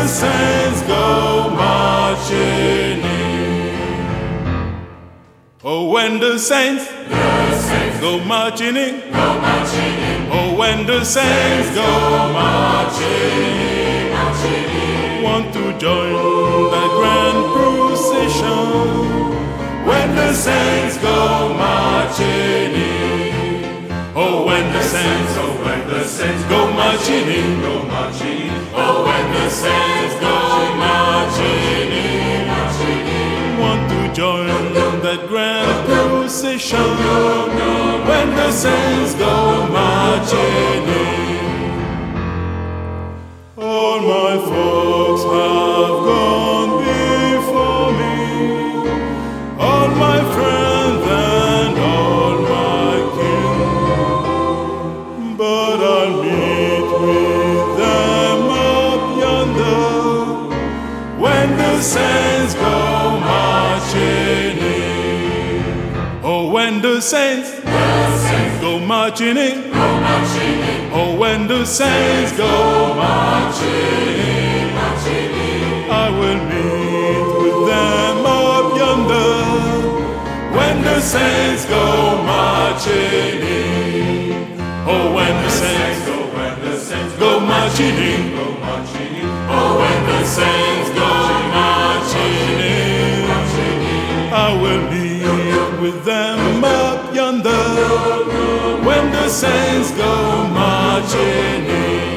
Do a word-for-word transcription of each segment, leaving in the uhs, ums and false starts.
saints go marching in. Oh, when the saints, The saints go marching in. go marching in. Oh, when the saints go marching in. Marching in. Want to join the grand procession. When the saints go marching in. Oh, when the saints, Oh, when the saints go marching in. go marching in. Oh, when the saints go marching in. Marching in. Want to join that grand procession. When the saints go marching in. All my folks have gone before me, all my friends and all my kin, but I'll meet with them up yonder when the saints go marching in. Oh, when the saints, The saints go marching in. go marching in. Oh, when the saints go Marching in. Marching in. I will meet with them up yonder when the saints go marching in. Oh, when the saints Go when the saints go marching in. go marching in. Oh, when the saints go marching in. Marching in. I will meet with them up yonder when the saints go marching in.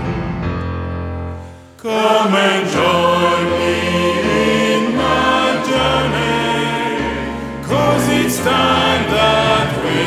Come and join me in my journey, 'cause it's time that we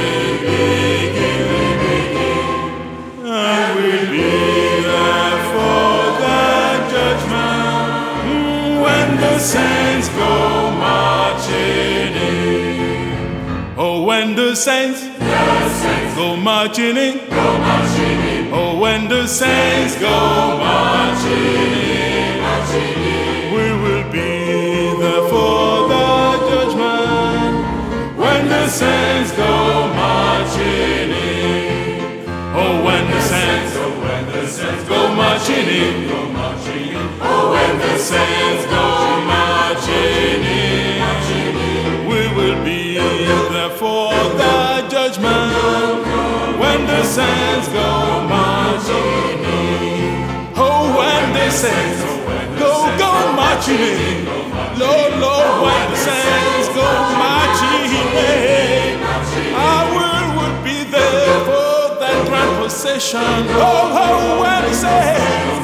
begin. I will be there for that judgment when the saints go marching in. Oh, when the saints The saints go marching in. go marching in. Oh, when the saints go marching in. Marching in. We will be there for the judgment when the saints go marching in. Oh, when the saints Oh, when the saints go marching in. go marching in. Oh, when the saints go marching in. marching in. We will be there for the judgment when the saints go marching in. Oh, when the saints go, go marching in. Lord, Lord, when the saints go marching in. I will, will be there for that grand procession. Oh, oh, when the saints